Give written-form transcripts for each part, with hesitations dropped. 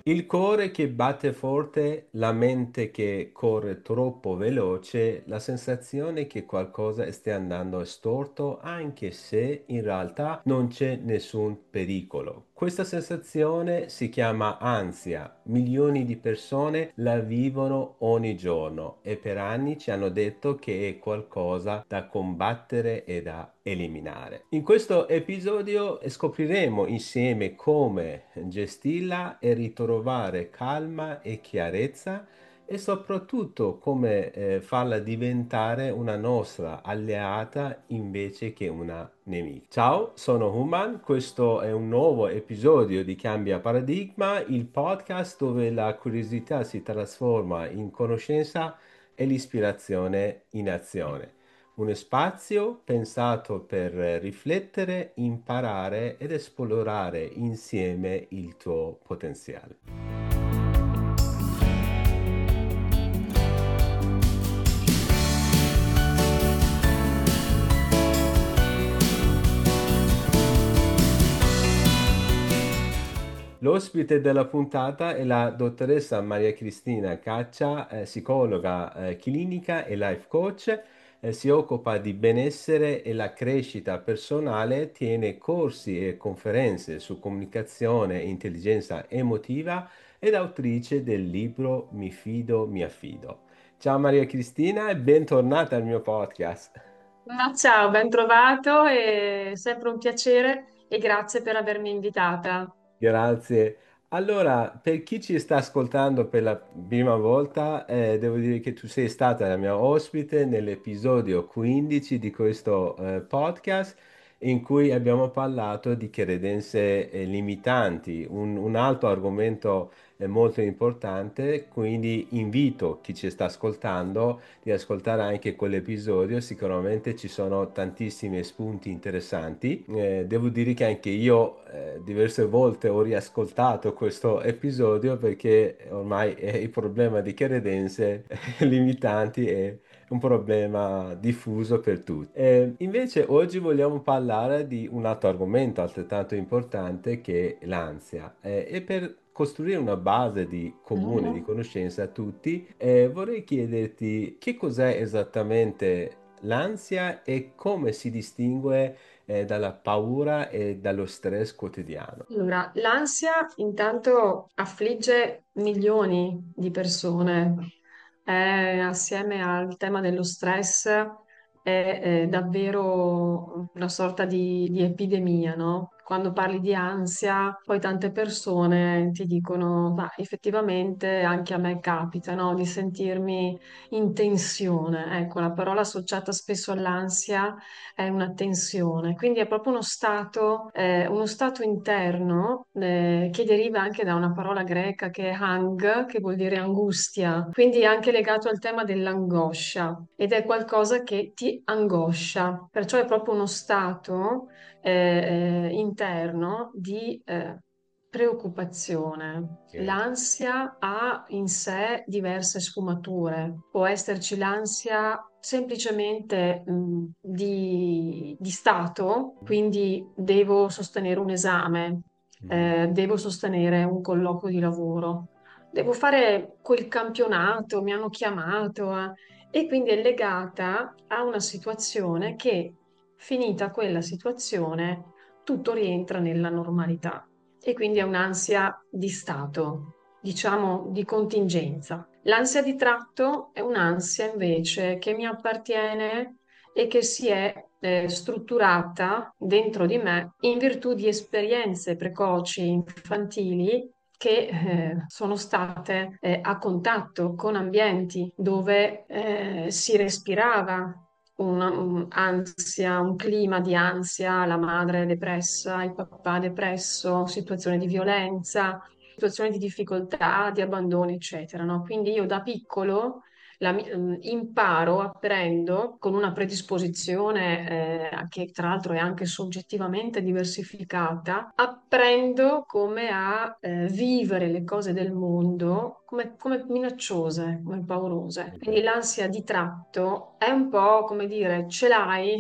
Il cuore che batte forte, la mente che corre troppo veloce, la sensazione che qualcosa stia andando storto anche se in realtà non c'è nessun pericolo. Questa sensazione si chiama ansia. Milioni di persone la vivono ogni giorno e per anni ci hanno detto che è qualcosa da combattere e da eliminare. In questo episodio scopriremo insieme come gestirla e ritrovare calma e chiarezza e soprattutto come farla diventare una nostra alleata invece che una nemica. Ciao, sono Human, questo è un nuovo episodio di Cambia Paradigma, il podcast dove la curiosità si trasforma in conoscenza e l'ispirazione in azione. Uno spazio pensato per riflettere, imparare ed esplorare insieme il tuo potenziale. L'ospite della puntata è la dottoressa Maria Cristina Caccia, psicologa clinica e life coach. Si occupa di benessere e la crescita personale, tiene corsi e conferenze su comunicazione e intelligenza emotiva ed autrice del libro Mi fido, mi affido. Ciao Maria Cristina e bentornata al mio podcast. Ma ciao, ben trovato, è sempre un piacere e grazie per avermi invitata. Grazie. Allora, per chi ci sta ascoltando per la prima volta, devo dire che tu sei stata la mia ospite nell'episodio 15 di questo podcast in cui abbiamo parlato di credenze limitanti, un altro argomento molto importante, quindi invito chi ci sta ascoltando di ascoltare anche quell'episodio, sicuramente ci sono tantissimi spunti interessanti. Devo dire che anche io diverse volte ho riascoltato questo episodio perché ormai il problema di credenze limitanti è un problema diffuso per tutti. Invece oggi vogliamo parlare di un altro argomento altrettanto importante che è l'ansia. E per costruire una base di comune, di Mhm. conoscenza a tutti, vorrei chiederti che cos'è esattamente l'ansia e come si distingue dalla paura e dallo stress quotidiano. Allora, l'ansia intanto affligge milioni di persone. Assieme al tema dello stress è davvero una sorta di epidemia, no? Quando parli di ansia, poi tante persone ti dicono, ma effettivamente anche a me capita, no? Di sentirmi in tensione. Ecco, la parola associata spesso all'ansia è una tensione, quindi è proprio uno stato interno che deriva anche da una parola greca che è hang, che vuol dire angustia, quindi è anche legato al tema dell'angoscia ed è qualcosa che ti angoscia, perciò è proprio uno stato interno di preoccupazione. Ok. L'ansia ha in sé diverse sfumature. Può esserci l'ansia semplicemente di stato, quindi devo sostenere un esame, Mm. devo sostenere un colloquio di lavoro, devo fare quel campionato, mi hanno chiamato, e quindi è legata a una situazione che, finita quella situazione, tutto rientra nella normalità e quindi è un'ansia di stato, diciamo di contingenza. L'ansia di tratto è un'ansia invece che mi appartiene e che si è strutturata dentro di me in virtù di esperienze precoci infantili che sono state a contatto con ambienti dove si respirava un'ansia, un clima di ansia, la madre depressa, il papà depresso, situazioni di violenza, situazioni di difficoltà, di abbandono, eccetera, no? Quindi io da piccolo imparo, apprendo con una predisposizione che tra l'altro è anche soggettivamente diversificata, apprendo come a vivere le cose del mondo come minacciose, come paurose. Quindi Ok. l'ansia di tratto è un po' come dire, ce l'hai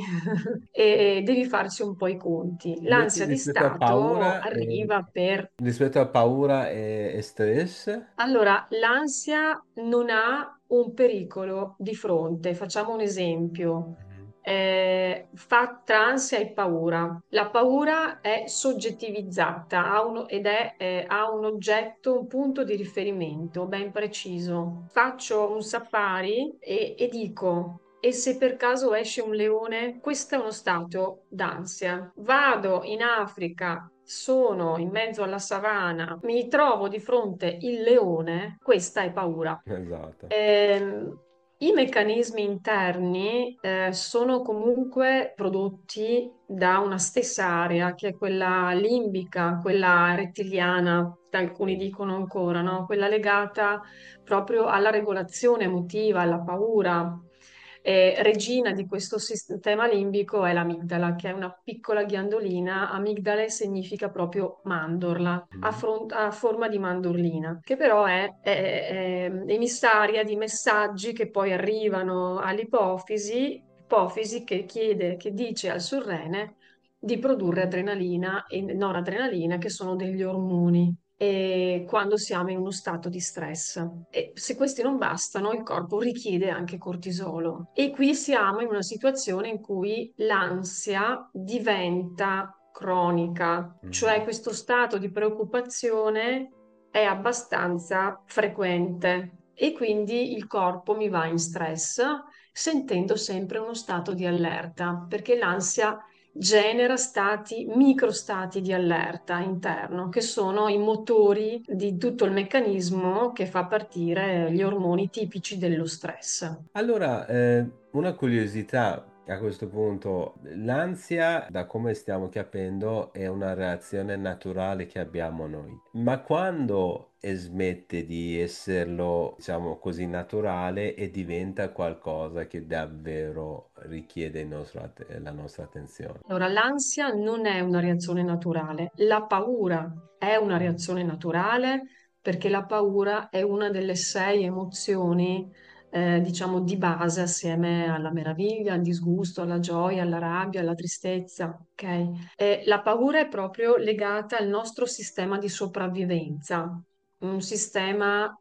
e devi farci un po' i conti. Invece L'ansia di stato arriva per... rispetto a paura e stress? Allora, l'ansia non ha un pericolo di fronte. Facciamo un esempio. Mhm. Fa tra ansia e paura. La paura è soggettivizzata ha un oggetto, un punto di riferimento ben preciso. Faccio un safari e dico. E se per caso esce un leone, questo è uno stato d'ansia. Vado in Africa, sono in mezzo alla savana, mi trovo di fronte il leone, questa è paura. Esatto. Ehm, I meccanismi interni sono comunque prodotti da una stessa area, che è quella limbica, quella rettiliana, che alcuni Sì. dicono ancora, no? Quella legata proprio alla regolazione emotiva, alla paura. Regina di questo sistema limbico è l'amigdala, che è una piccola ghiandolina. Amigdale significa proprio mandorla, Mhm. a forma di mandorlina, che però è emissaria di messaggi che poi arrivano all'ipofisi, ipofisi che chiede, che dice al surrene di produrre adrenalina e noradrenalina, che sono degli ormoni quando siamo in uno stato di stress. E se questi non bastano, il corpo richiede anche cortisolo. E qui siamo in una situazione in cui l'ansia diventa cronica, cioè Mhm. questo stato di preoccupazione è abbastanza frequente e quindi il corpo mi va in stress, sentendo sempre uno stato di allerta, perché l'ansia genera microstati di allerta interno, che sono i motori di tutto il meccanismo che fa partire gli ormoni tipici dello stress. Allora, una curiosità a questo punto, l'ansia, da come stiamo capendo, è una reazione naturale che abbiamo noi, ma quando smette di esserlo, diciamo così, naturale e diventa qualcosa che davvero richiede la nostra attenzione? Allora, l'ansia non è una reazione naturale, la paura è una reazione naturale perché la paura è una delle sei emozioni, diciamo, di base assieme alla meraviglia, al disgusto, alla gioia, alla rabbia, alla tristezza, ok? La paura è proprio legata al nostro sistema di sopravvivenza, un sistema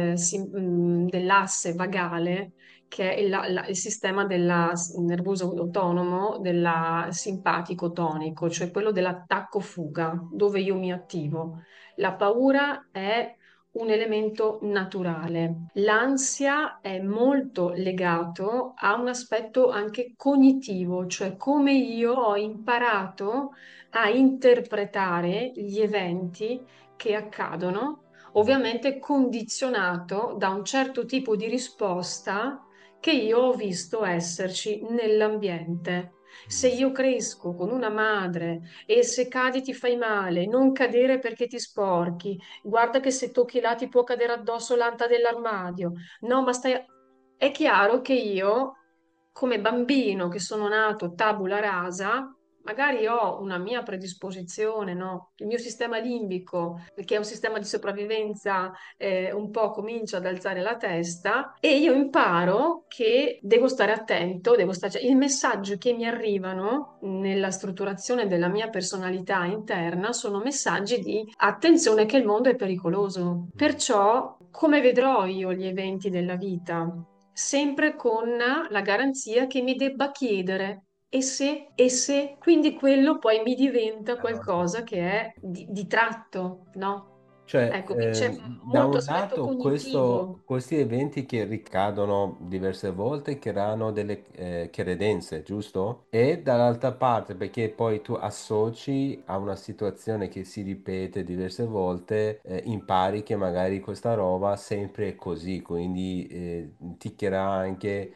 dell'asse vagale che è il sistema del nervoso autonomo, del simpatico tonico, cioè quello dell'attacco-fuga, dove io mi attivo. La paura è un elemento naturale. L'ansia è molto legato a un aspetto anche cognitivo, cioè come io ho imparato a interpretare gli eventi che accadono, ovviamente condizionato da un certo tipo di risposta che io ho visto esserci nell'ambiente. Se Mm. io cresco con una madre e se cadi ti fai male, non cadere perché ti sporchi, guarda che se tocchi là ti può cadere addosso l'anta dell'armadio. No, ma stai... È chiaro che io, come bambino che sono nato tabula rasa, magari ho una mia predisposizione, no? Il mio sistema limbico, che è un sistema di sopravvivenza un po' comincia ad alzare la testa e io imparo che devo stare attento, cioè, i messaggi che mi arrivano nella strutturazione della mia personalità interna sono messaggi di attenzione che il mondo è pericoloso. Mm. Perciò, come vedrò io gli eventi della vita? Sempre con la garanzia che mi debba chiedere e se, quindi quello poi mi diventa La nostra qualcosa che è attenzione. di tratto, no? Cioè, Ecco, quindi c'è da molto un aspetto lato, cognitivo. questi eventi che ricadono diverse volte creano delle credenze, giusto? E dall'altra parte, perché poi tu associ a una situazione che si ripete diverse volte, impari che magari questa roba sempre è così, quindi ti crea anche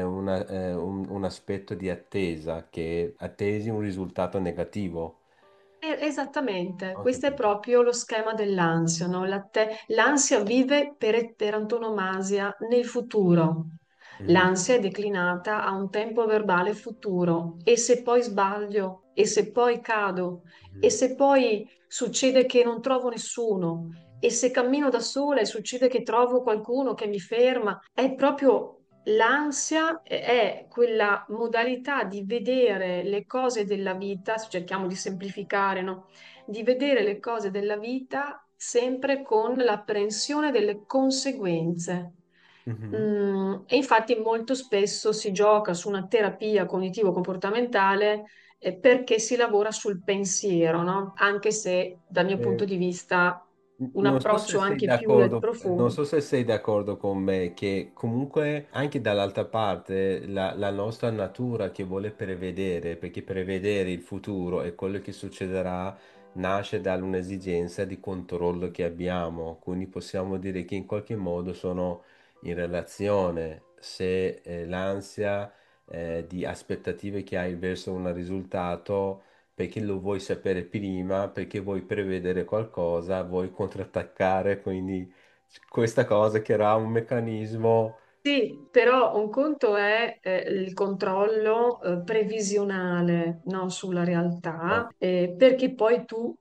un aspetto di attesa, che attesi un risultato negativo. Esattamente, Ho questo è capito. proprio lo schema dell'ansia, no? L'ansia vive per antonomasia nel futuro. Mhm, L'ansia è declinata a un tempo verbale futuro. E se poi sbaglio? E se poi cado? E mhm, se poi succede che non trovo nessuno? E se cammino da sola e succede che trovo qualcuno che mi ferma? È proprio l'ansia, è quella modalità di vedere le cose della vita, cerchiamo di semplificare, no? Di vedere le cose della vita sempre con l'apprensione delle conseguenze. mhm. E infatti molto spesso si gioca su una terapia cognitivo-comportamentale perché si lavora sul pensiero, no? Anche se dal mio Eh, punto di vista un Non so se approccio sei anche più del d'accordo, non profondo. so se sei d'accordo con me che comunque anche dall'altra parte la nostra natura che vuole prevedere, perché prevedere il futuro e quello che succederà nasce dall'un'esigenza di controllo che abbiamo, quindi possiamo dire che in qualche modo sono in relazione. Se l'ansia di aspettative che hai verso un risultato perché lo vuoi sapere prima, perché vuoi prevedere qualcosa, vuoi contrattaccare, quindi questa cosa crea un meccanismo. Sì, però un conto è il controllo previsionale, no, sulla Oh, realtà, perché poi tu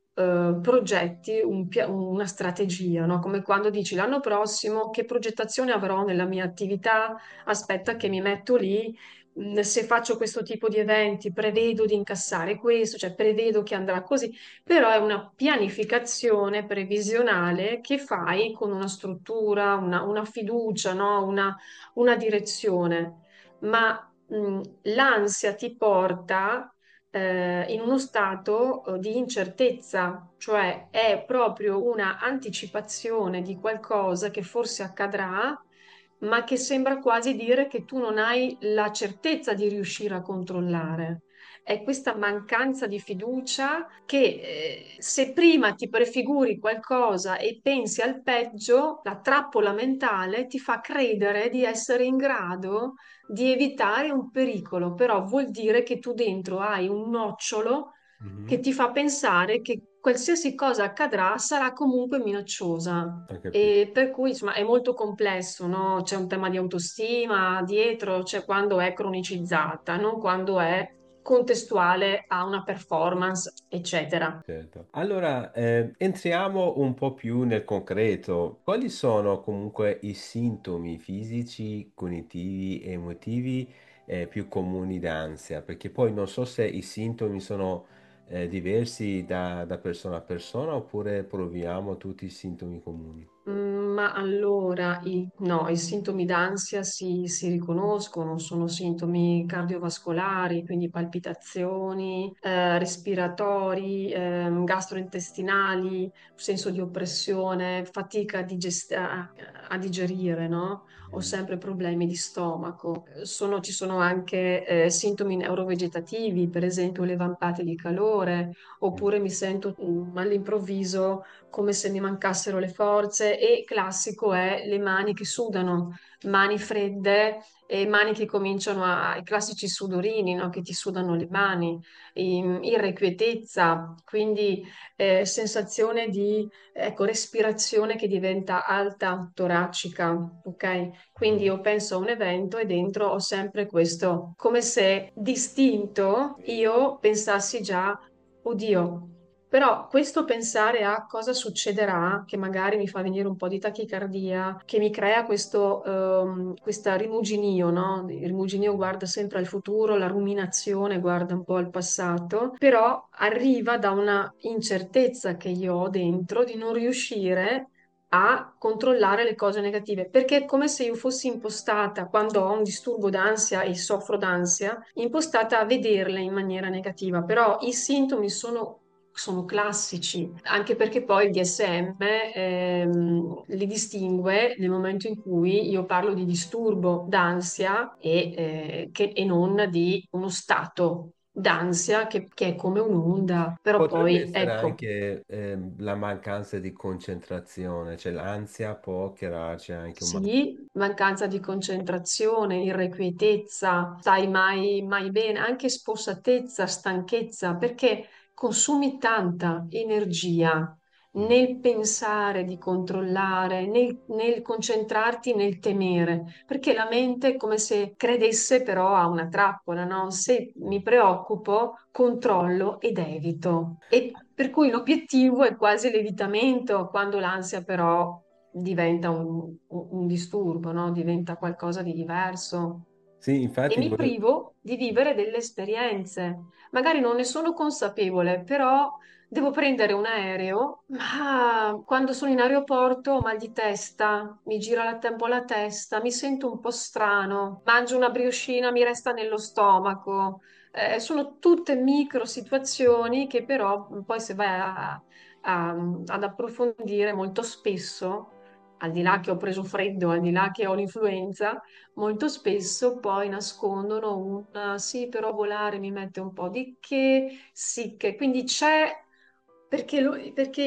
progetti una strategia, no? Come quando dici l'anno prossimo che progettazione avrò nella mia attività? Aspetta che mi metto lì, se faccio questo tipo di eventi, prevedo di incassare questo, cioè prevedo che andrà così, però è una pianificazione previsionale che fai con una struttura, una fiducia, no? Una direzione, ma l'ansia ti porta in uno stato di incertezza, cioè è proprio una anticipazione di qualcosa che forse accadrà, ma che sembra quasi dire che tu non hai la certezza di riuscire a controllare. È questa mancanza di fiducia che se prima ti prefiguri qualcosa e pensi al peggio, la trappola mentale ti fa credere di essere in grado di evitare un pericolo, però vuol dire che tu dentro hai un nocciolo che mhm, ti fa pensare che qualsiasi cosa accadrà sarà comunque minacciosa. ho capito. E per cui insomma è molto complesso, no? C'è un tema di autostima dietro, c'è quando è cronicizzata, non quando è contestuale a una performance, eccetera. Certo. Allora, entriamo un po' più nel concreto. Quali sono comunque i sintomi fisici, cognitivi e emotivi più comuni d'ansia? Perché poi non so se i sintomi sono diversi da persona a persona oppure proviamo tutti i sintomi comuni. Ma allora, no, i sintomi d'ansia si riconoscono, sono sintomi cardiovascolari, quindi palpitazioni, respiratori, gastrointestinali, senso di oppressione, fatica a digerire, no? Ho Mhm. sempre problemi di stomaco. Ci sono anche sintomi neurovegetativi, per esempio le vampate di calore, oppure mi sento all'improvviso come se mi mancassero le forze e classico è le mani che sudano, mani fredde e mani che cominciano i classici sudorini, no? Che ti sudano le mani, irrequietezza, quindi sensazione di ecco, respirazione che diventa alta, toracica, ok? Quindi Mhm. io penso a un evento e dentro ho sempre questo, come se distinto io pensassi già, oddio. Però questo pensare a cosa succederà, che magari mi fa venire un po' di tachicardia, che mi crea questa rimuginio, no? Il rimuginio guarda sempre al futuro, la ruminazione guarda un po' al passato, però arriva da una incertezza che io ho dentro di non riuscire a controllare le cose negative, perché è come se io fossi impostata, quando ho un disturbo d'ansia e soffro d'ansia, impostata a vederle in maniera negativa, però i sintomi sono classici, anche perché poi il DSM li distingue nel momento in cui io parlo di disturbo d'ansia e non di uno stato d'ansia che è come un'onda, però Potrebbe poi essere ecco. anche la mancanza di concentrazione, cioè l'ansia può crearci anche un Sì, mancanza di concentrazione, irrequietezza, stai mai bene, anche spossatezza, stanchezza, perché consumi tanta energia Mm. nel pensare di controllare, nel concentrarti nel temere, perché la mente è come se credesse però a una trappola, no? Se mi preoccupo, controllo ed evito. E per cui l'obiettivo è quasi l'evitamento, quando l'ansia però diventa un disturbo, no? Diventa qualcosa di diverso. Sì, E infatti mi privo di vivere delle esperienze. Magari non ne sono consapevole, però devo prendere un aereo, ma quando sono in aeroporto ho mal di testa, mi gira a tempo la testa, mi sento un po' strano, mangio una briochina, mi resta nello stomaco. Sono tutte micro situazioni che però poi se vai ad approfondire molto spesso, al di là che ho preso freddo, al di là che ho l'influenza, molto spesso poi nascondono un sì, però volare mi mette un po' di che, sì che, quindi c'è, perché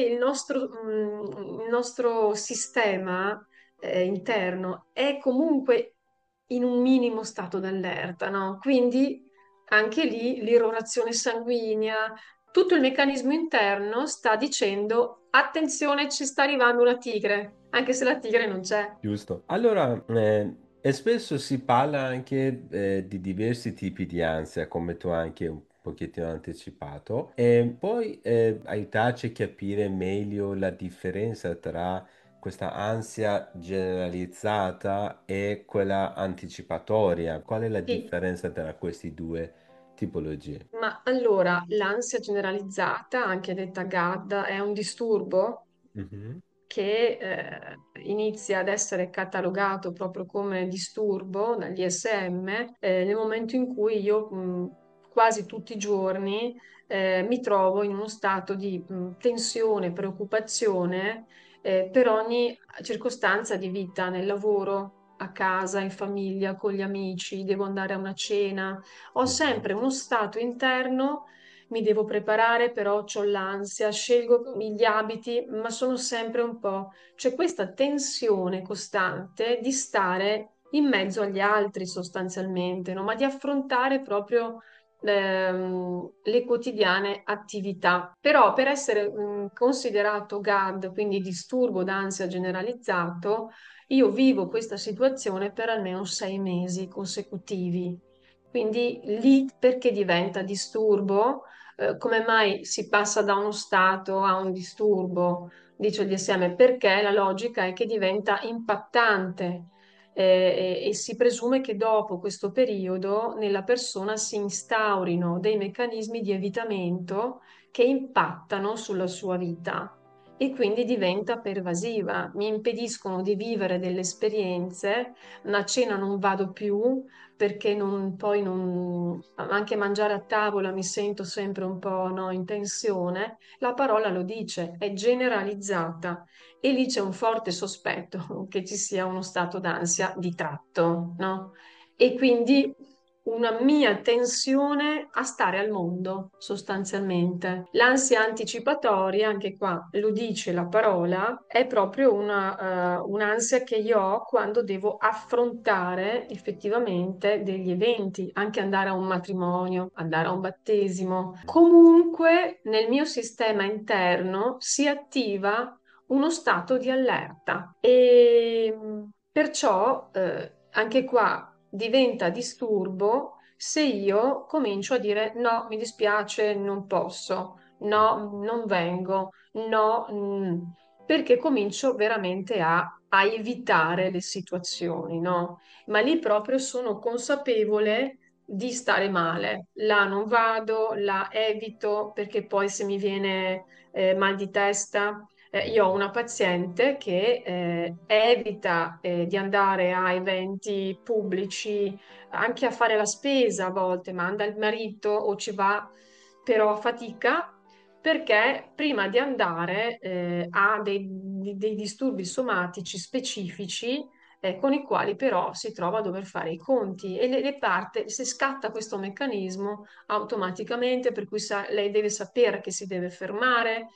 il nostro sistema interno è comunque in un minimo stato d'allerta, no? Quindi anche lì l'irrorazione sanguigna, tutto il meccanismo interno sta dicendo attenzione, ci sta arrivando una tigre, anche se la tigre non c'è. giusto. Allora, e spesso si parla anche di diversi tipi di ansia, come tu hai anche un pochettino anticipato, e poi aiutarci a capire meglio la differenza tra questa ansia generalizzata e quella anticipatoria. Qual è la Sì, differenza tra queste due tipologie? ma allora l'ansia generalizzata, anche detta GAD, è un disturbo Mhm. che inizia ad essere catalogato proprio come disturbo dagli ISM nel momento in cui io quasi tutti i giorni mi trovo in uno stato di tensione, preoccupazione per ogni circostanza di vita, nel lavoro, a casa, in famiglia, con gli amici, devo andare a una cena. Ho Mhm. sempre uno stato interno, mi devo preparare, però ho l'ansia, scelgo gli abiti, ma sono sempre un po'. C'è questa tensione costante di stare in mezzo agli altri sostanzialmente, no? Ma di affrontare proprio le quotidiane attività. Però per essere considerato GAD, quindi disturbo d'ansia generalizzato, io vivo questa situazione per almeno 6 mesi consecutivi. Quindi lì perché diventa disturbo? Come mai si passa da uno stato a un disturbo? Dice il DSM, perché la logica è che diventa impattante e si presume che dopo questo periodo nella persona si instaurino dei meccanismi di evitamento che impattano sulla sua vita e quindi diventa pervasiva, mi impediscono di vivere delle esperienze, a cena non vado più perché poi non, anche mangiare a tavola mi sento sempre un po', no, in tensione. La parola lo dice, è generalizzata e lì c'è un forte sospetto che ci sia uno stato d'ansia di tratto, no? E quindi una mia tensione a stare al mondo, sostanzialmente. L'ansia anticipatoria, anche qua lo dice la parola, è proprio un'ansia che io ho quando devo affrontare effettivamente degli eventi, anche andare a un matrimonio, andare a un battesimo. Comunque nel mio sistema interno si attiva uno stato di allerta e perciò anche qua diventa disturbo se io comincio a dire no, mi dispiace, non posso, no, non vengo, no, perché comincio veramente a evitare le situazioni, no? Ma lì proprio sono consapevole di stare male. Là non vado, là evito perché poi se mi viene mal di testa. Io ho una paziente che evita di andare a eventi pubblici, anche a fare la spesa a volte, manda il marito o ci va, però a fatica perché prima di andare ha dei disturbi somatici specifici con i quali però si trova a dover fare i conti e le parte, se scatta questo meccanismo automaticamente, per cui lei deve sapere che si deve fermare,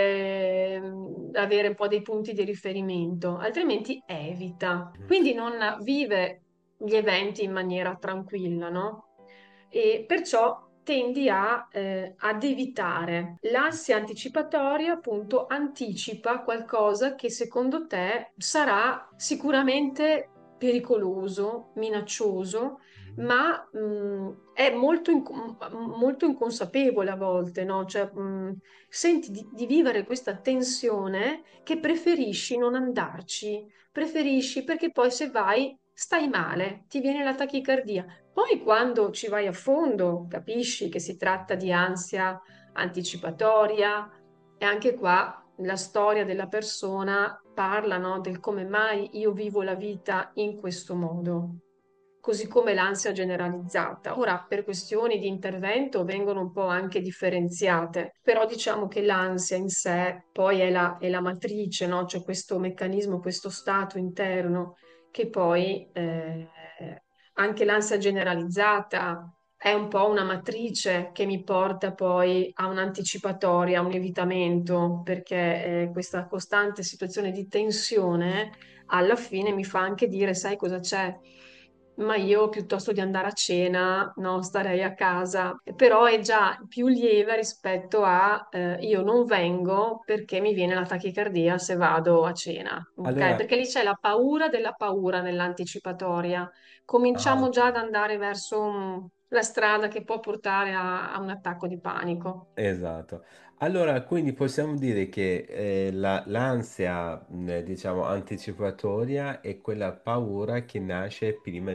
avere un po' dei punti di riferimento, altrimenti evita. Quindi non vive gli eventi in maniera tranquilla, no? E perciò tendi ad evitare. L'ansia anticipatoria, appunto, anticipa qualcosa che secondo te sarà sicuramente pericoloso, minaccioso, ma è molto inconsapevole a volte, no? Cioè, senti di vivere questa tensione che preferisci non andarci, preferisci perché poi se vai stai male, ti viene la tachicardia. Poi quando ci vai a fondo capisci che si tratta di ansia anticipatoria e anche qua la storia della persona parla, no, del come mai io vivo la vita in questo modo, così come l'ansia generalizzata. Ora, per questioni di intervento vengono un po' anche differenziate, però diciamo che l'ansia in sé poi è la matrice, no? C'è questo meccanismo, questo stato interno che poi anche l'ansia generalizzata è un po' una matrice che mi porta poi a un'anticipatoria, a un evitamento, perché questa costante situazione di tensione alla fine mi fa anche dire, sai cosa c'è? Ma io piuttosto di andare a cena, no, starei a casa, però è già più lieve rispetto a io non vengo perché mi viene la tachicardia se vado a cena, ok? Allora, Perché lì c'è la paura della paura nell'anticipatoria. ah, Cominciamo ok. già ad andare verso la strada che può portare a un attacco di panico. Esatto. Allora, quindi possiamo dire che l'ansia, diciamo, anticipatoria è quella paura che nasce prima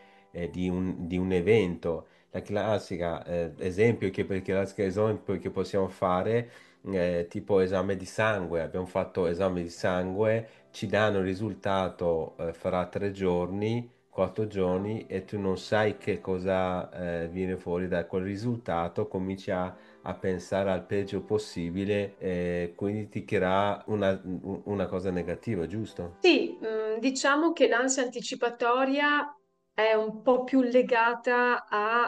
di un evento. La classica, esempio che, perché la classica esempio che possiamo fare, tipo esame di sangue. Abbiamo fatto esame di sangue, ci danno il risultato, fra 3 giorni, 4 giorni, e tu non sai che cosa, viene fuori da quel risultato, cominci a pensare al peggio possibile, quindi ti crea una cosa negativa, giusto? Sì, diciamo che l'ansia anticipatoria è un po' più legata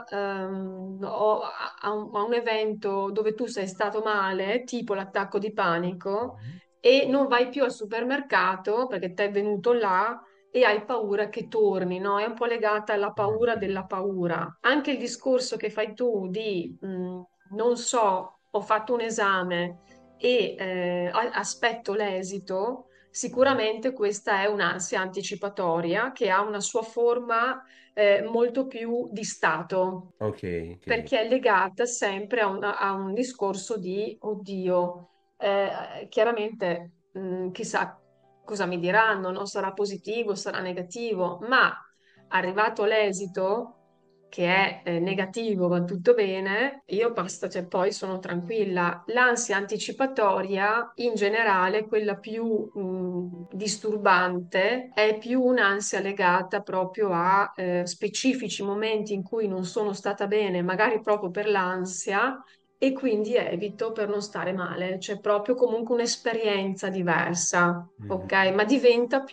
a un evento dove tu sei stato male, tipo l'attacco di panico, Mhm. e non vai più al supermercato perché ti è venuto là e hai paura che torni, no? È un po' legata alla paura Ok. della paura. Anche il discorso che fai tu di, non so, ho fatto un esame e aspetto l'esito. Sicuramente questa è un'ansia anticipatoria che ha una sua forma molto più di stato, Ok, ok. perché è legata sempre a un discorso di oddio, chiaramente chissà cosa mi diranno, no? Sarà positivo, sarà negativo, ma arrivato l'esito che è negativo, va tutto bene, io basta, cioè poi sono tranquilla. L'ansia anticipatoria, in generale, quella più disturbante, è più un'ansia legata proprio a specifici momenti in cui non sono stata bene, magari proprio per l'ansia, e quindi evito per non stare male. C'è proprio comunque un'esperienza diversa, ok? Mhm. Ma diventa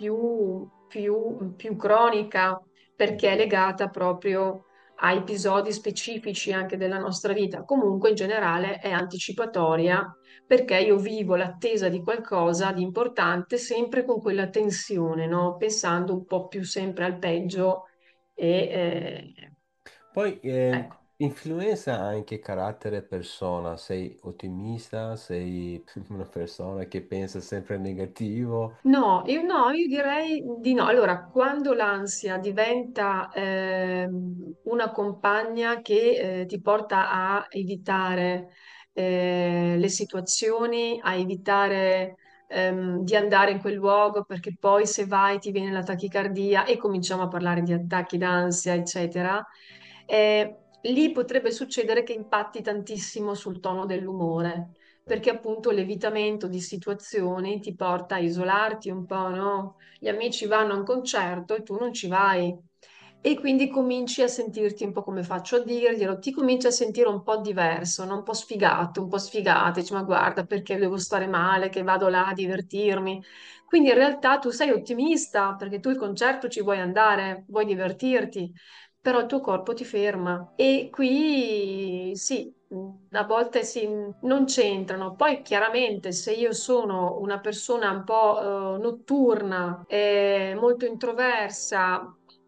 più cronica perché è legata proprio a episodi specifici anche della nostra vita. Comunque in generale è anticipatoria perché io vivo l'attesa di qualcosa di importante sempre con quella tensione, no? Pensando un po' più sempre al peggio e Poi ecco. influenza anche carattere e persona. Sei ottimista, sei una persona che pensa sempre negativo. No, io direi di no. Allora, quando l'ansia diventa una compagna che ti porta a evitare le situazioni, a evitare di andare in quel luogo perché poi se vai ti viene la tachicardia e cominciamo a parlare di attacchi d'ansia, eccetera, lì potrebbe succedere che impatti tantissimo sul tono dell'umore perché appunto l'evitamento di situazioni ti porta a isolarti un po', no? Gli amici vanno a un concerto e tu non ci vai. E quindi cominci a sentirti un po' come faccio a dirglielo, ti cominci a sentire un po' diverso, no? Un po' sfigato, un po' sfigata, dici ma guarda perché devo stare male, che vado là a divertirmi. Quindi in realtà tu sei ottimista perché tu il concerto ci vuoi andare, vuoi divertirti, però il tuo corpo ti ferma. E qui sì, a volte sì, non c'entrano. Poi chiaramente se io sono una persona un po' notturna, molto introversa,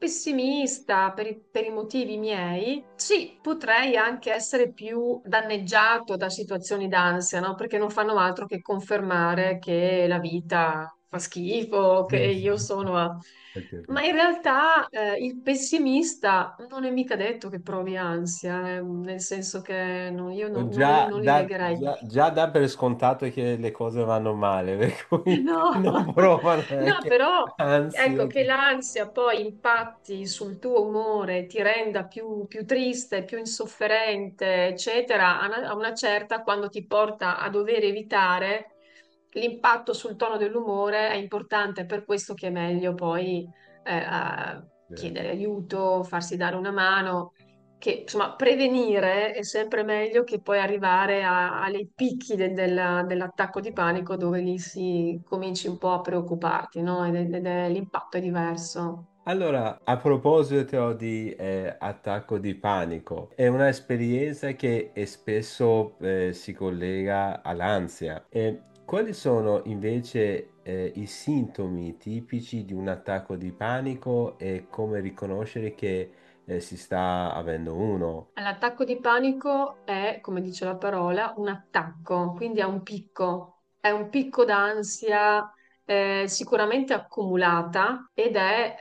pessimista per i motivi miei, sì, potrei anche essere più danneggiato da situazioni d'ansia, no? Perché non fanno altro che confermare che la vita fa schifo, che io sono a... Ho Ma capito. in realtà il pessimista non è mica detto che provi ansia, nel senso che io non li legherei. Già dà per scontato che le cose vanno male, per cui No, non provano no, neanche però ecco ansia. che l'ansia poi impatti sul tuo umore, ti renda più triste, più insofferente, eccetera, a una certa, quando ti porta a dover evitare, l'impatto sul tono dell'umore è importante, è per questo che è meglio poi chiedere aiuto, farsi dare una mano che insomma prevenire è sempre meglio che poi arrivare ai picchi dell'attacco di panico dove lì si cominci un po' a preoccuparti, no? L'impatto è diverso. Allora, a proposito di attacco di panico, è un'esperienza che spesso si collega all'ansia. Quali sono invece i sintomi tipici di un attacco di panico e come riconoscere che si sta avendo uno? L'attacco di panico è, come dice la parola, un attacco, quindi è un picco d'ansia sicuramente accumulata ed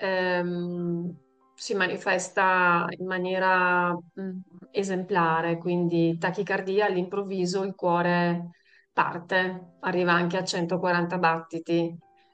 si manifesta in maniera esemplare, quindi tachicardia all'improvviso, il cuore parte, arriva anche a 140 battiti.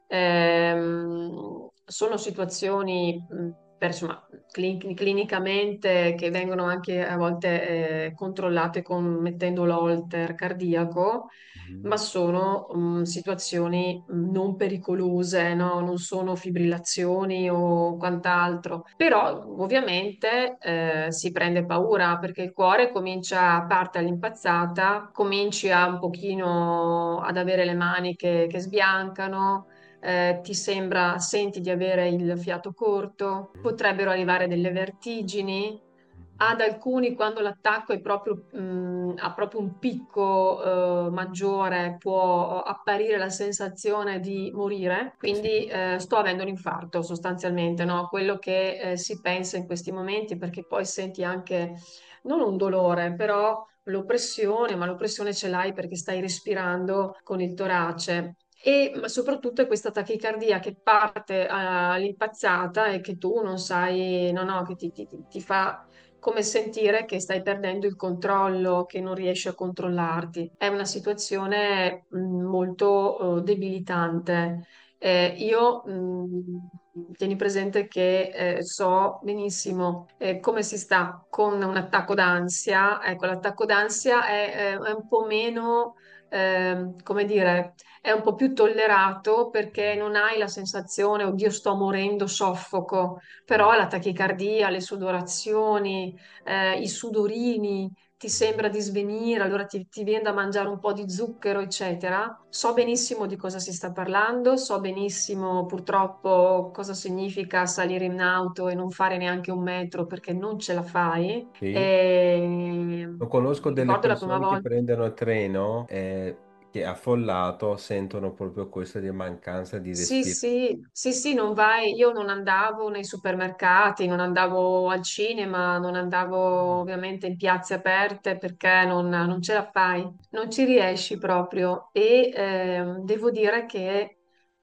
Sono situazioni insomma, clinicamente che vengono anche a volte controllate mettendo l'holter cardiaco, ma Mhm. sono situazioni non pericolose, no? Non sono fibrillazioni o quant'altro. Però ovviamente si prende paura perché il cuore comincia, parte all'impazzata, cominci a un pochino ad avere le mani che sbiancano, ti sembra, senti di avere il fiato corto, potrebbero arrivare delle vertigini. Ad alcuni, quando l'attacco è ha proprio un picco maggiore, può apparire la sensazione di morire. Sì. Quindi sto avendo un infarto sostanzialmente, no? Quello che si pensa in questi momenti, perché poi senti anche non un dolore, però l'oppressione, ma l'oppressione ce l'hai perché stai respirando con il torace. E ma soprattutto è questa tachicardia che parte all'impazzata e che tu non sai, no, no, che ti fa come sentire che stai perdendo il controllo, che non riesci a controllarti. È una situazione molto debilitante. Io tieni presente che so benissimo come si sta con un attacco d'ansia. Ecco, l'attacco d'ansia è un po' meno, come dire, è un po' più tollerato perché non hai la sensazione, oddio, sto morendo, soffoco, però la tachicardia, le sudorazioni, i sudorini, ti sembra di svenire, allora ti viene da mangiare un po' di zucchero, eccetera. So benissimo di cosa si sta parlando, so benissimo purtroppo cosa significa salire in auto e non fare neanche un metro perché non ce la fai. Sì. E Lo conosco mi delle ricordo la prima persone che volta. prendono il treno che affollato sentono proprio questa di mancanza di Sì, respiro. sì, sì, sì, non vai, io non andavo nei supermercati, non andavo al cinema, non andavo ovviamente in piazze aperte perché non ce la fai, non ci riesci proprio e devo dire che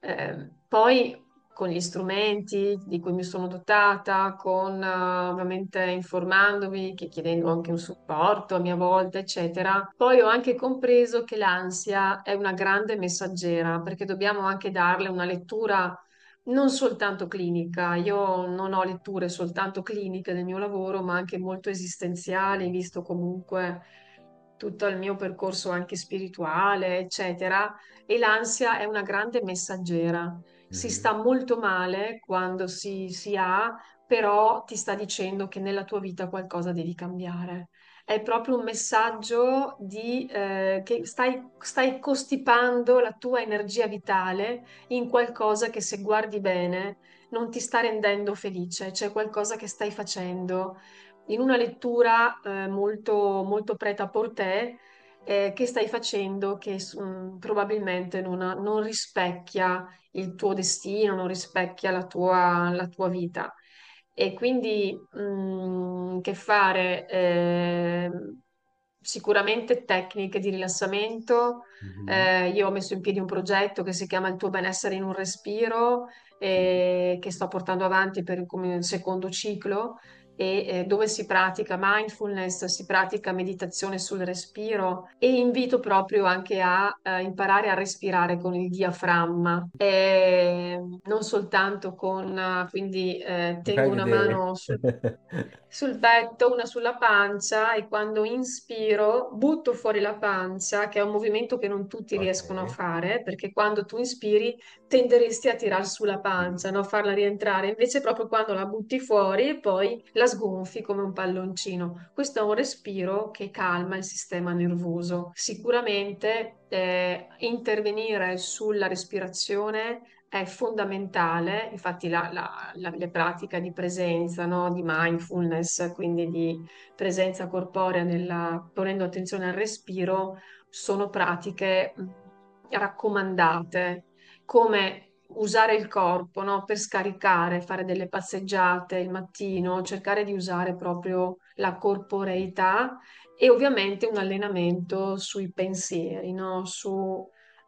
poi con gli strumenti di cui mi sono dotata, con ovviamente informandomi, chiedendo anche un supporto a mia volta, eccetera, poi ho anche compreso che l'ansia è una grande messaggera, perché dobbiamo anche darle una lettura non soltanto clinica. Io non ho letture soltanto cliniche nel mio lavoro, ma anche molto esistenziali, visto comunque tutto il mio percorso anche spirituale, eccetera. E l'ansia è una grande messaggera. Si Mhm. sta molto male quando si ha, però ti sta dicendo che nella tua vita qualcosa devi cambiare. È proprio un messaggio che stai costipando la tua energia vitale in qualcosa che se guardi bene non ti sta rendendo felice, c'è qualcosa che stai facendo in una lettura molto, molto prêt-à-porter che stai facendo che probabilmente non rispecchia il tuo destino, non rispecchia la tua vita. e quindi che fare? Sicuramente tecniche di rilassamento. Mhm. Io ho messo in piedi un progetto che si chiama Il tuo benessere in un respiro, Sì, che sto portando avanti per come il secondo ciclo e dove si pratica mindfulness, si pratica meditazione sul respiro e invito proprio anche a imparare a respirare con il diaframma, non soltanto con, quindi mi fai tengo una vedere. mano sul petto, una sulla pancia e quando inspiro butto fuori la pancia, che è un movimento che non tutti Ok. riescono a fare, perché quando tu inspiri tenderesti a tirar sulla Sì. pancia, no? Farla rientrare, invece proprio quando la butti fuori e poi la sgonfi come un palloncino. Questo è un respiro che calma il sistema nervoso. Sicuramente intervenire sulla respirazione è fondamentale, infatti le pratiche di presenza, no? Di mindfulness, quindi di presenza corporea ponendo attenzione al respiro, sono pratiche raccomandate, come usare il corpo, no? Per scaricare, fare delle passeggiate il mattino, cercare di usare proprio la corporeità e ovviamente un allenamento sui pensieri, no? Su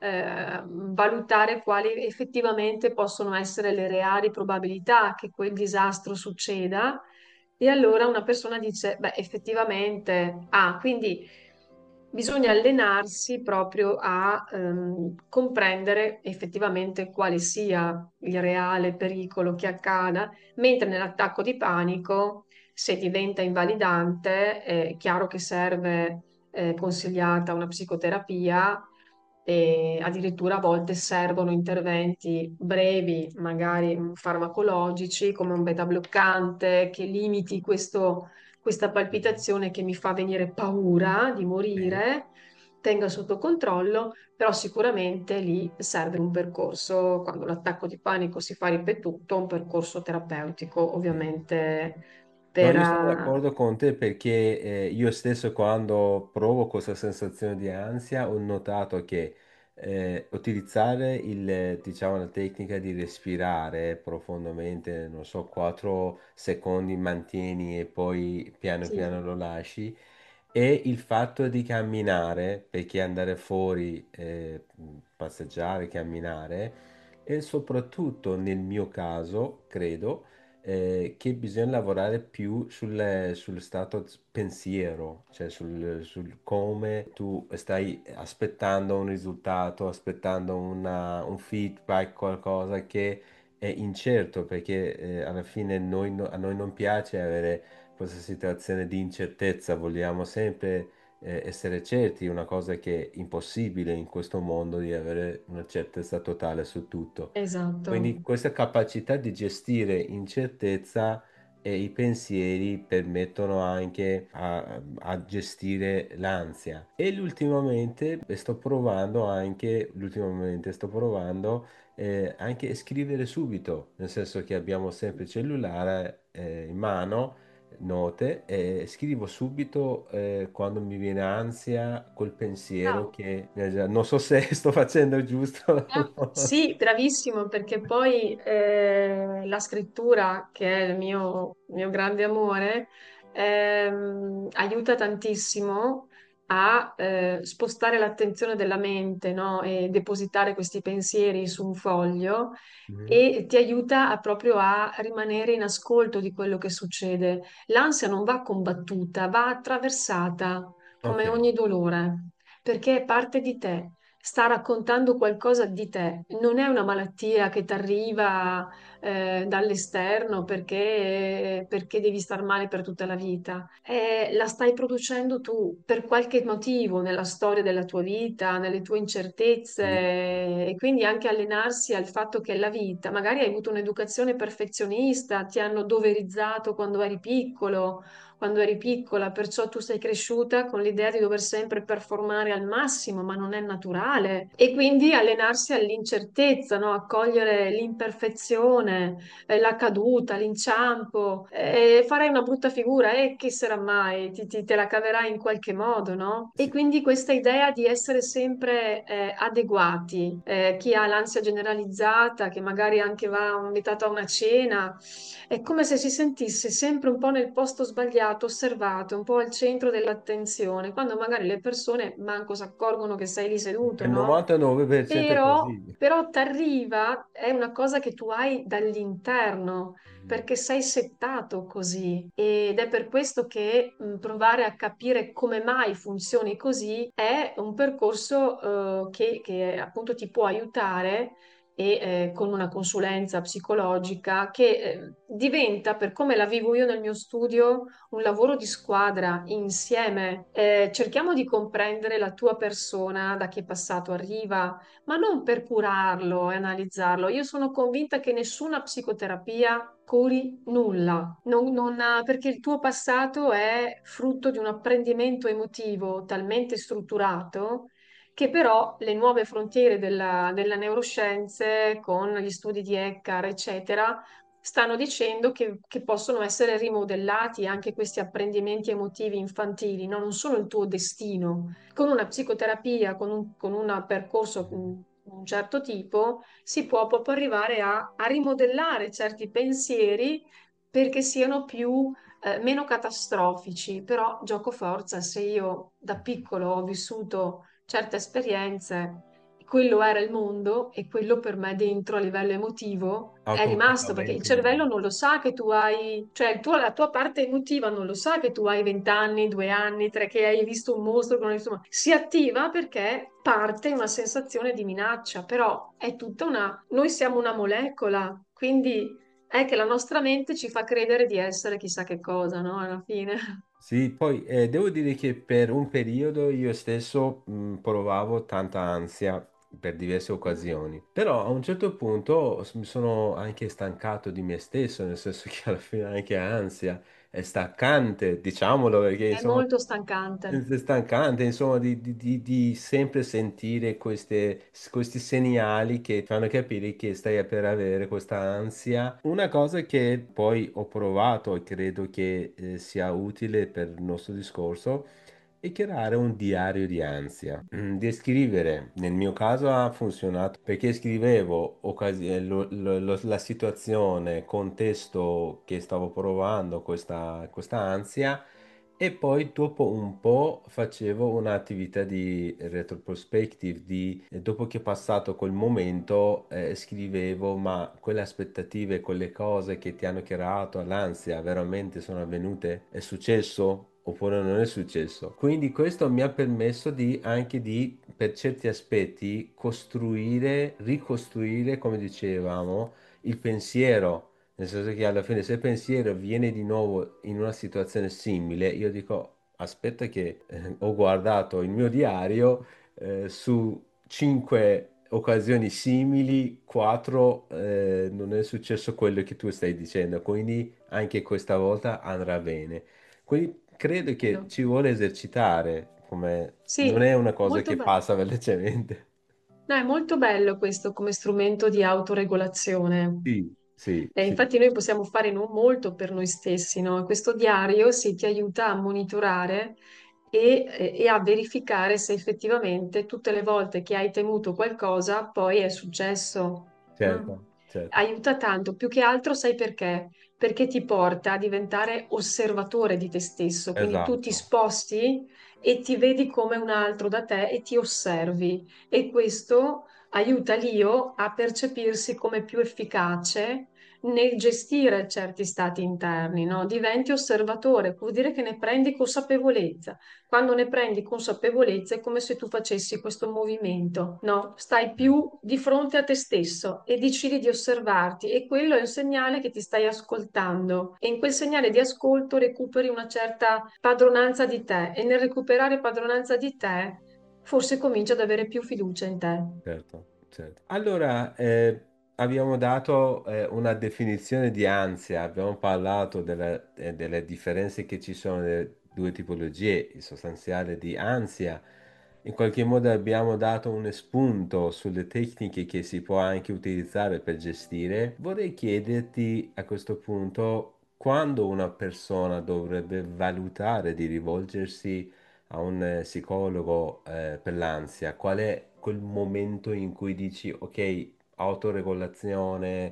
valutare quali effettivamente possono essere le reali probabilità che quel disastro succeda. E allora una persona dice, beh, effettivamente, quindi bisogna allenarsi proprio a comprendere effettivamente quale sia il reale pericolo che accada, mentre nell'attacco di panico, se diventa invalidante, è chiaro che serve consigliata una psicoterapia e addirittura a volte servono interventi brevi, magari farmacologici, come un beta bloccante che limiti questa palpitazione che mi fa venire paura di Sì. morire, tenga sotto controllo, però sicuramente lì serve un percorso, quando l'attacco di panico si fa ripetuto, un percorso terapeutico, Sì. ovviamente No, per... io sono d'accordo con te perché io stesso quando provo questa sensazione di ansia ho notato che utilizzare diciamo, la tecnica di respirare profondamente, non so, 4 secondi mantieni e poi piano sì, piano lo lasci, e il fatto di camminare, perché andare fuori, passeggiare, camminare, e soprattutto nel mio caso, credo che bisogna lavorare più sullo stato pensiero, cioè sul come tu stai aspettando un risultato, aspettando un feedback, qualcosa che è incerto, perché alla fine a noi non piace avere questa situazione di incertezza, vogliamo sempre essere certi, una cosa che è impossibile in questo mondo di avere una certezza totale su tutto. esatto, Quindi questa capacità di gestire incertezza e i pensieri permettono anche a gestire l'ansia. E ultimamente sto provando anche a scrivere subito, nel senso che abbiamo sempre il cellulare in mano, note, e scrivo subito quando mi viene ansia col pensiero bravo. che non so se sto facendo il giusto. Sì, bravissimo, perché poi la scrittura, che è il mio grande amore, aiuta tantissimo a spostare l'attenzione della mente, no? E depositare questi pensieri su un foglio Mhm. e ti aiuta proprio a rimanere in ascolto di quello che succede. L'ansia non va combattuta, va attraversata Ok, come ogni dolore, perché è parte di te, sta raccontando qualcosa di te, non è una malattia che ti arriva dall'esterno perché devi star male per tutta la vita. La stai producendo tu per qualche motivo nella storia della tua vita, nelle tue incertezze sì, e quindi anche allenarsi al fatto che la vita, magari hai avuto un'educazione perfezionista, ti hanno doverizzato quando eri piccolo quando eri piccola, perciò tu sei cresciuta con l'idea di dover sempre performare al massimo, ma non è naturale. E quindi allenarsi all'incertezza, no? Accogliere l'imperfezione, la caduta, l'inciampo, farai una brutta figura e chi sarà mai? Te la caverai in qualche modo, no? E Sì, quindi questa idea di essere sempre adeguati, chi ha l'ansia generalizzata, che magari anche va invitato a una cena, è come se si sentisse sempre un po' nel posto sbagliato, osservato, un po' al centro dell'attenzione, quando magari le persone manco si accorgono che sei lì seduto, il no? 99% è Però, così. però t'arriva, è una cosa che tu hai dall'interno, Mhm. perché sei settato così. Ed è per questo che provare a capire come mai funzioni così è un percorso che appunto ti può aiutare e con una consulenza psicologica che diventa, per come la vivo io nel mio studio, un lavoro di squadra insieme. Cerchiamo di comprendere la tua persona, da che passato arriva, ma non per curarlo e analizzarlo. Io sono convinta che nessuna psicoterapia curi nulla, perché il tuo passato è frutto di un apprendimento emotivo talmente strutturato che però le nuove frontiere della neuroscienze, con gli studi di Eccard, eccetera, stanno dicendo che possono essere rimodellati anche questi apprendimenti emotivi infantili, no? Non sono il tuo destino. Con una psicoterapia, con un percorso un certo tipo, si può proprio arrivare a rimodellare certi pensieri perché siano meno catastrofici. Però gioco forza, se io da piccolo ho vissuto certe esperienze, quello era il mondo e quello per me dentro a livello emotivo Ha è rimasto perché il completamente cervello rimasto. non lo sa che tu hai, cioè la tua parte emotiva non lo sa che tu hai 20 anni, 2 anni, 3, che hai visto un mostro, che non hai visto si attiva perché parte una sensazione di minaccia, però è tutta noi siamo una molecola, quindi è che la nostra mente ci fa credere di essere chissà che cosa, no? Alla fine. Sì, poi devo dire che per un periodo io stesso provavo tanta ansia per diverse occasioni, però a un certo punto mi sono anche stancato di me stesso, nel senso che alla fine anche ansia è stancante, diciamolo, perché È insomma molto stancante. è stancante, insomma, di sempre sentire questi segnali che fanno capire che stai per avere questa ansia. Una cosa che poi ho provato e credo che sia utile per il nostro discorso è creare un diario di ansia. Di scrivere, nel mio caso ha funzionato perché scrivevo la situazione, contesto che stavo provando questa ansia e poi dopo un po' facevo un'attività di retrospective, dopo che è passato quel momento, scrivevo, ma quelle aspettative, quelle cose che ti hanno creato l'ansia, veramente sono avvenute? È successo? Oppure non è successo? Quindi questo mi ha permesso anche di, per certi aspetti, costruire, ricostruire, come dicevamo, il pensiero. Nel senso che alla fine se il pensiero viene di nuovo in una situazione simile, io dico, aspetta che ho guardato il mio diario, su 5 occasioni simili, 4 non è successo quello che tu stai dicendo, quindi anche questa volta andrà bene. Quindi credo che ci vuole esercitare, non Sì, è una cosa molto che bello. passa velocemente. No, è molto bello questo come strumento di autoregolazione. Sì, sì, E sì, infatti noi possiamo fare molto per noi stessi, no? Questo diario sì, ti aiuta a monitorare e a verificare se effettivamente tutte le volte che hai temuto qualcosa poi è successo. Mm. certo, certo, Aiuta tanto, più che altro sai perché? Perché ti porta a diventare osservatore di te stesso, quindi tu ti esatto. sposti e ti vedi come un altro da te e ti osservi e questo aiuta l'io a percepirsi come più efficace nel gestire certi stati interni, no? Diventi osservatore, vuol dire che ne prendi consapevolezza. Quando ne prendi consapevolezza è come se tu facessi questo movimento, no? Stai più di fronte a te stesso e decidi di osservarti e quello è un segnale che ti stai ascoltando e in quel segnale di ascolto recuperi una certa padronanza di te e nel recuperare padronanza di te forse cominci ad avere più fiducia in te. Certo, certo. Allora, abbiamo dato una definizione di ansia, abbiamo parlato delle differenze che ci sono nelle due tipologie, il sostanziale di ansia. In qualche modo abbiamo dato un spunto sulle tecniche che si può anche utilizzare per gestire. Vorrei chiederti a questo punto quando una persona dovrebbe valutare di rivolgersi a un psicologo per l'ansia, qual è quel momento in cui dici ok, autoregolazione,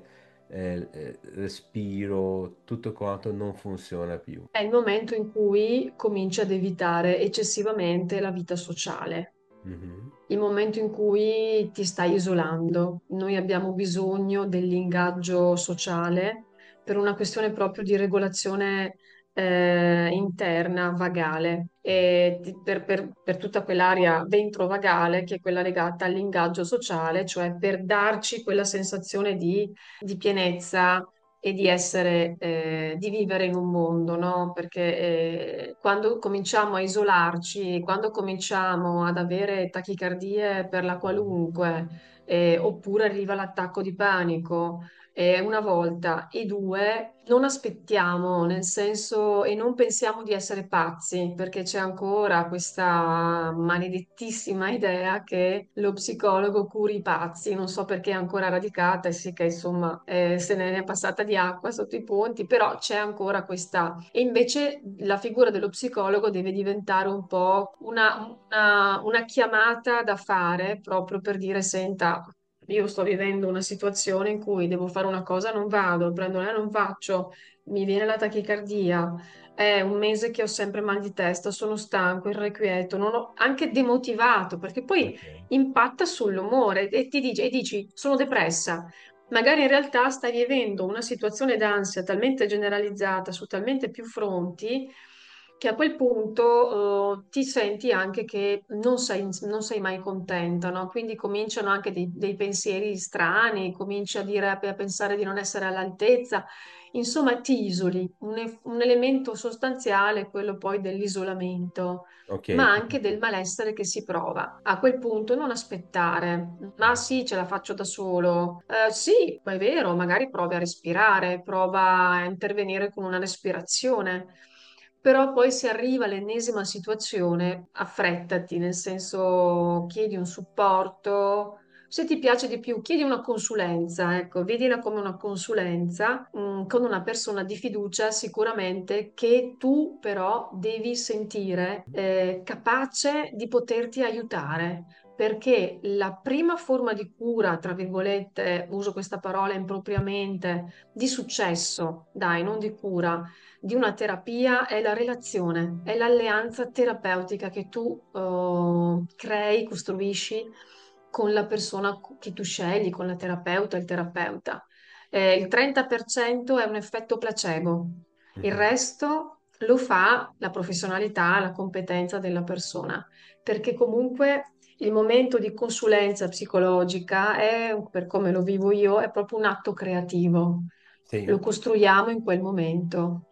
respiro, tutto quanto non funziona più. È il momento in cui cominci ad evitare eccessivamente la vita sociale, Mhm. il momento in cui ti stai isolando. Noi abbiamo bisogno dell'ingaggio sociale per una questione proprio di regolazione interna, vagale, e per tutta quell'area ventrovagale che è quella legata all'ingaggio sociale, cioè per darci quella sensazione di pienezza e di essere, di vivere in un mondo, no? Perché quando cominciamo a isolarci, quando cominciamo ad avere tachicardie per la qualunque, oppure arriva l'attacco di panico, una volta e due, non aspettiamo, nel senso, e non pensiamo di essere pazzi, perché c'è ancora questa maledettissima idea che lo psicologo curi i pazzi, non so perché è ancora radicata, e sì che insomma se ne è passata di acqua sotto i ponti, però c'è ancora questa. E invece la figura dello psicologo deve diventare un po' una chiamata da fare proprio per dire, senta, io sto vivendo una situazione in cui devo fare una cosa, non vado, prendo lei, non faccio, mi viene la tachicardia, è un mese che ho sempre mal di testa, sono stanco, irrequieto, anche demotivato, perché poi Ok. impatta sull'umore e e dici, sono depressa. Magari in realtà stai vivendo una situazione d'ansia talmente generalizzata su talmente più fronti che a quel punto ti senti anche che non sei mai contenta, no? Quindi cominciano anche dei pensieri strani, cominci a pensare di non essere all'altezza. Insomma, ti isoli, un elemento sostanziale è quello poi dell'isolamento, ma Ok, anche del capisco. malessere che si prova. A quel punto non aspettare, ma sì, ce la faccio da solo. Sì, ma è vero, magari provi a respirare, prova a intervenire con una respirazione. Però poi se arriva l'ennesima situazione, affrettati, nel senso chiedi un supporto. Se ti piace di più, chiedi una consulenza, ecco, vedila come una consulenza, con una persona di fiducia sicuramente che tu però devi sentire, capace di poterti aiutare. Perché la prima forma di cura, tra virgolette, uso questa parola impropriamente, di successo, dai, non di cura, di una terapia è la relazione, è l'alleanza terapeutica che tu crei, costruisci con la persona che tu scegli, con la terapeuta, il terapeuta. Il 30% è un effetto placebo, il Mhm. resto lo fa la professionalità, la competenza della persona, perché comunque il momento di consulenza psicologica è, per come lo vivo io, è proprio un atto creativo. Lo Sì, costruiamo in quel momento.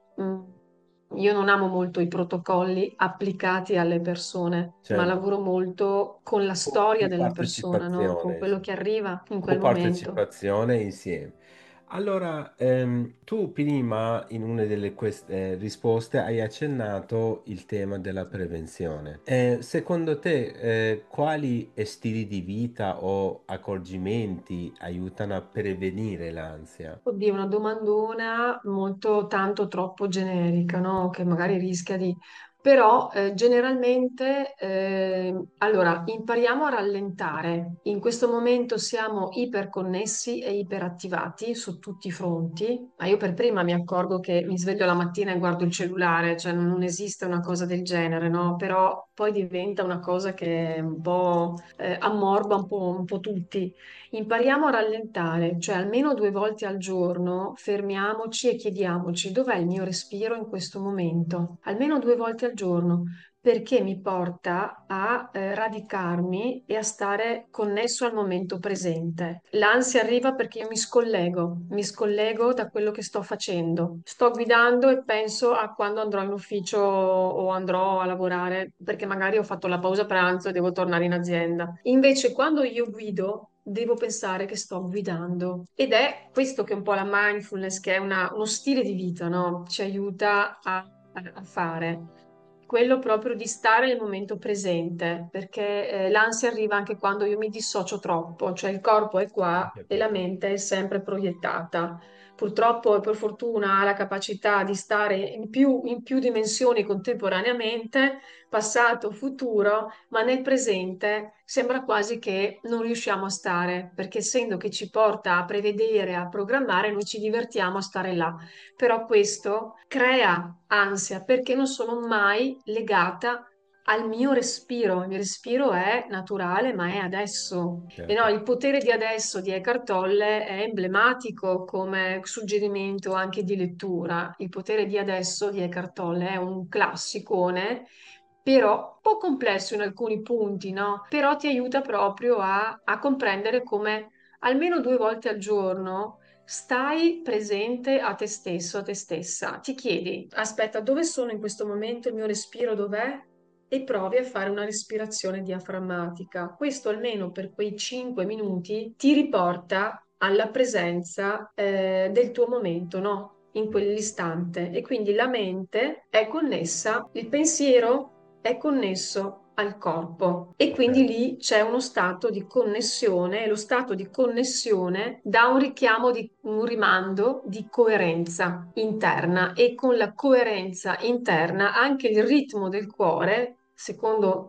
Io non amo molto i protocolli applicati alle persone, ma certo. lavoro molto con la storia della persona, no? Con Partecipazione, quello sì. che arriva in quel momento. Copartecipazione insieme. Allora, tu prima in una delle risposte hai accennato il tema della prevenzione. Secondo te, quali stili di vita o accorgimenti aiutano a prevenire l'ansia? Oddio, una domandona molto tanto troppo generica, no? Che magari rischia di. Però generalmente, allora, impariamo a rallentare. In questo momento siamo iperconnessi e iperattivati su tutti i fronti, ma io per prima mi accorgo che mi sveglio la mattina e guardo il cellulare, cioè non esiste una cosa del genere, no? Però poi diventa una cosa che un po' ammorba un po' tutti. Impariamo a rallentare, cioè almeno 2 volte al giorno fermiamoci e chiediamoci dov'è il mio respiro in questo momento, almeno 2 volte al giorno, perché mi porta a radicarmi e a stare connesso al momento presente. L'ansia arriva perché io mi scollego da quello che sto facendo. Sto guidando e penso a quando andrò in ufficio o andrò a lavorare, perché magari ho fatto la pausa pranzo e devo tornare in azienda. Invece, quando io guido, devo pensare che sto guidando. Ed è questo che è un po' la mindfulness, che è uno stile di vita, no? Ci aiuta a fare. Quello proprio di stare nel momento presente, perché l'ansia arriva anche quando io mi dissocio troppo, cioè il corpo è Ho qua e la capito. mente è sempre proiettata. Purtroppo e per fortuna ha la capacità di stare in più dimensioni contemporaneamente, passato, futuro, ma nel presente sembra quasi che non riusciamo a stare, perché essendo che ci porta a prevedere, a programmare, noi ci divertiamo a stare là. Però questo crea ansia perché non sono mai legata al mio respiro. Il mio respiro è naturale, ma è adesso. E no, Certo. il potere di adesso di Eckhart Tolle è emblematico come suggerimento anche di lettura. Il potere di adesso di Eckhart Tolle è un classicone, però un po' complesso in alcuni punti, no? Però ti aiuta proprio a comprendere come almeno 2 volte al giorno stai presente a te stesso, a te stessa. Ti chiedi, aspetta, dove sono in questo momento? Il mio respiro dov'è? E provi a fare una respirazione diaframmatica. Questo almeno per quei 5 minuti ti riporta alla presenza del tuo momento, no? In quell'istante. E quindi la mente è connessa, il pensiero è connesso al corpo e quindi Certo. lì c'è uno stato di connessione e lo stato di connessione dà un richiamo un rimando di coerenza interna e con la coerenza interna anche il ritmo del cuore, secondo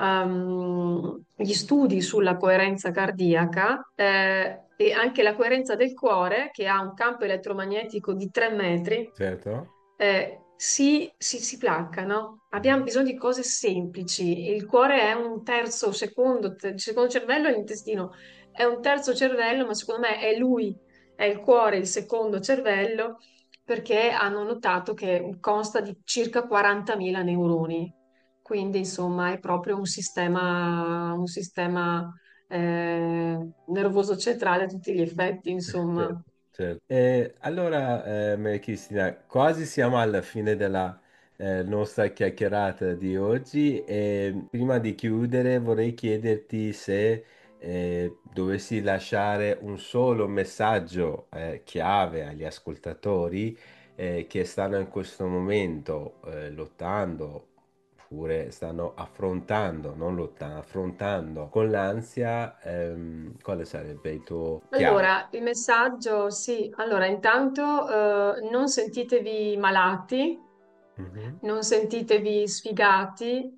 gli studi sulla coerenza cardiaca, e anche la coerenza del cuore, che ha un campo elettromagnetico di 3 metri, Certo. si placca, no? Abbiamo bisogno di cose semplici. Il cuore è un terzo, il secondo cervello è l'intestino, è un terzo cervello, ma secondo me è lui, è il cuore, il secondo cervello, perché hanno notato che consta di circa 40.000 neuroni. Quindi, insomma, è proprio un sistema nervoso centrale a tutti gli effetti, insomma. Certo, certo. E allora, Maria Cristina, quasi siamo alla fine della nostra chiacchierata di oggi e prima di chiudere vorrei chiederti se dovessi lasciare un solo messaggio chiave agli ascoltatori che stanno in questo momento lottando, oppure stanno affrontando, non lottando, affrontando con l'ansia, quale sarebbe il tuo chiave? Allora, il messaggio, sì. Allora, intanto non sentitevi malati, Mhm. non sentitevi sfigati,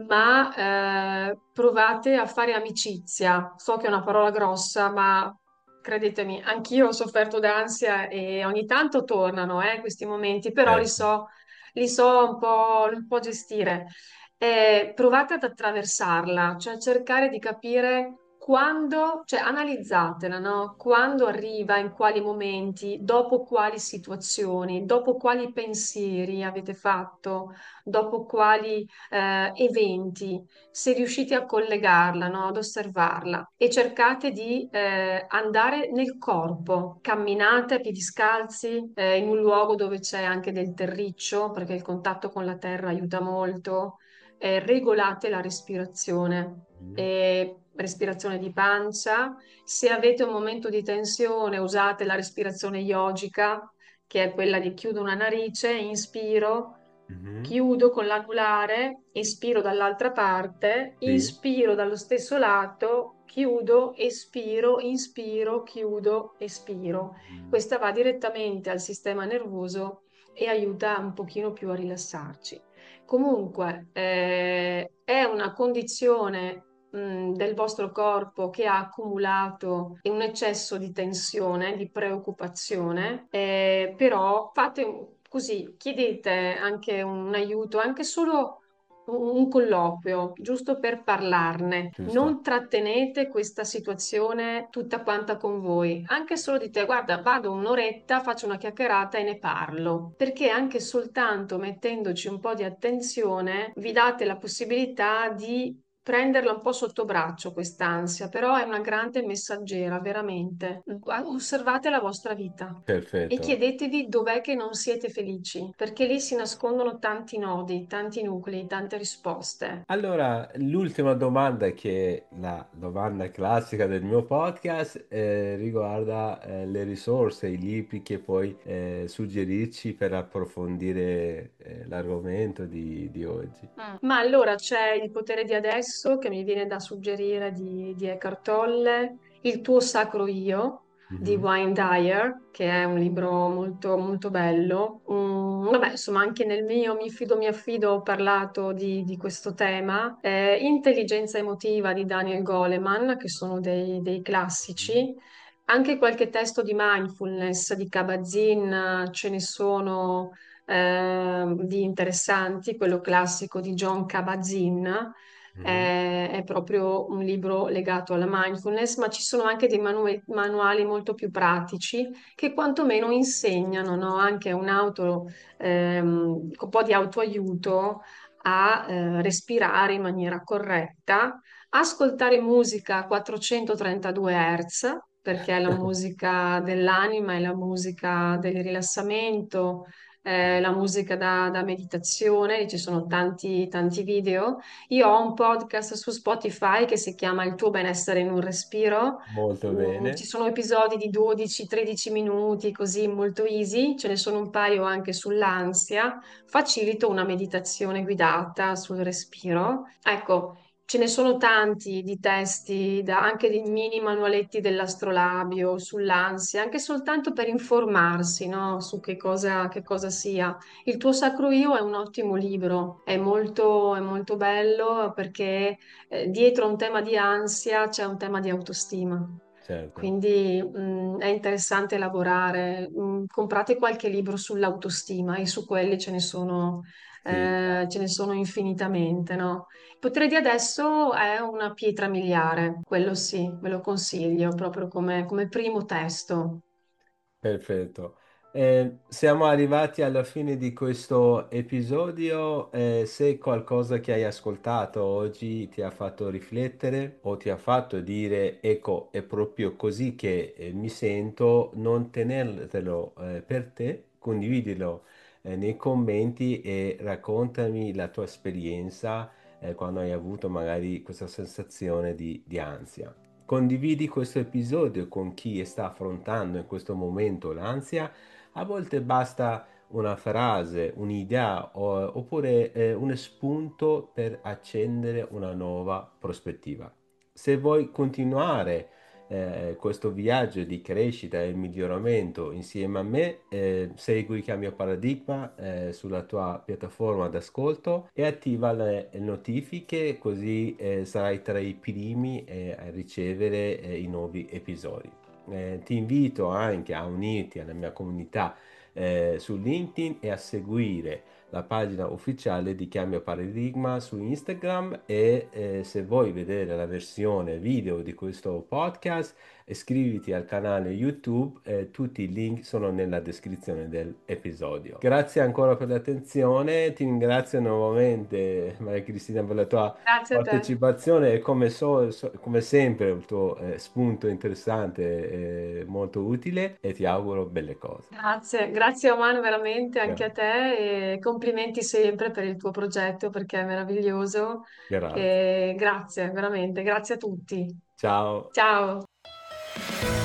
ma provate a fare amicizia. So che è una parola grossa, ma credetemi, anch'io ho sofferto d'ansia e ogni tanto tornano, questi momenti, però Certo. li so un po' gestire. Provate ad attraversarla, cioè cercare di capire quando, cioè analizzatela, no? Quando arriva, in quali momenti, dopo quali situazioni, dopo quali pensieri avete fatto, dopo quali eventi, se riuscite a collegarla, no? Ad osservarla e cercate di andare nel corpo, camminate a piedi scalzi in un luogo dove c'è anche del terriccio, perché il contatto con la terra aiuta molto, regolate la respirazione. Mhm. Respirazione di pancia. Se avete un momento di tensione, usate la respirazione yogica, che è quella di chiudo una narice, inspiro, Mhm. chiudo con l'anulare, espiro dall'altra parte, Sì. inspiro dallo stesso lato, chiudo, espiro, inspiro, chiudo, espiro. Mhm. Questa va direttamente al sistema nervoso e aiuta un pochino più a rilassarci. Comunque, è una condizione del vostro corpo che ha accumulato un eccesso di tensione, di preoccupazione, però così, chiedete anche un aiuto, anche solo un colloquio, giusto per parlarne. Giusto. Non trattenete questa situazione tutta quanta con voi, anche solo di te, guarda, vado un'oretta, faccio una chiacchierata e ne parlo, perché anche soltanto mettendoci un po' di attenzione vi date la possibilità di prenderla un po' sotto braccio quest'ansia, però è una grande messaggera, veramente. Osservate la vostra vita e Perfetto. chiedetevi dov'è che non siete felici, perché lì si nascondono tanti nodi, tanti nuclei, tante risposte. Allora, l'ultima domanda, che è la domanda classica del mio podcast, riguarda le risorse, i libri che puoi suggerirci per approfondire l'argomento di oggi. Ma allora c'è Il potere di adesso che mi viene da suggerire di Eckhart Tolle, Il tuo sacro io di Mhm. Wayne Dyer, che è un libro molto, molto bello. Vabbè, insomma, anche nel mio mi affido, ho parlato di questo tema. Intelligenza emotiva di Daniel Goleman, che sono dei classici. Anche qualche testo di mindfulness di Kabat-Zinn, ce ne sono di interessanti, quello classico di John Kabat-Zinn, Mhm. è proprio un libro legato alla mindfulness, ma ci sono anche dei manuali molto più pratici che quantomeno insegnano, no? Anche un po' di autoaiuto a respirare in maniera corretta, ascoltare musica a 432 Hz, perché è la musica dell'anima, è la musica del rilassamento, la musica da meditazione, ci sono tanti, tanti video. Io ho un podcast su Spotify che si chiama Il tuo benessere in un respiro. Molto bene, Ci sono episodi di 12-13 minuti, così molto easy, ce ne sono un paio anche sull'ansia. Facilito una meditazione guidata sul respiro. Ecco, ce ne sono tanti di testi, anche di mini manualetti dell'astrolabio sull'ansia, anche soltanto per informarsi, no, su che cosa sia. Il tuo Sacro Io è un ottimo libro, è molto bello perché dietro a un tema di ansia c'è un tema di autostima. certo. Quindi è interessante lavorare. Comprate qualche libro sull'autostima e su quelli Sì, ce ne sono infinitamente, no? Il potere di adesso è una pietra miliare, quello sì, ve lo consiglio proprio come primo testo. perfetto. Siamo arrivati alla fine di questo episodio. Se qualcosa che hai ascoltato oggi ti ha fatto riflettere o ti ha fatto dire, ecco, è proprio così che mi sento, non tenertelo per te, condividilo nei commenti e raccontami la tua esperienza quando hai avuto magari questa sensazione di ansia. Condividi questo episodio con chi sta affrontando in questo momento l'ansia. A volte basta una frase, un'idea oppure un spunto per accendere una nuova prospettiva. Se vuoi continuare questo viaggio di crescita e miglioramento insieme a me, segui Cambio Paradigma sulla tua piattaforma d'ascolto e attiva le notifiche, così sarai tra i primi a ricevere i nuovi episodi. Ti invito anche a unirti alla mia comunità su LinkedIn e a seguire la pagina ufficiale di Cambio Paradigma su Instagram, e se vuoi vedere la versione video di questo podcast, iscriviti al canale YouTube, tutti i link sono nella descrizione dell'episodio. Grazie ancora per l'attenzione, ti ringrazio nuovamente Maria Cristina per la tua Grazie a te. partecipazione e come sempre il tuo spunto interessante e molto utile, e ti auguro belle cose. Grazie, grazie Oman veramente anche a Gra- te e complimenti sempre per il tuo progetto perché è meraviglioso. Grazie. E grazie, veramente, grazie a tutti. Ciao. Ciao.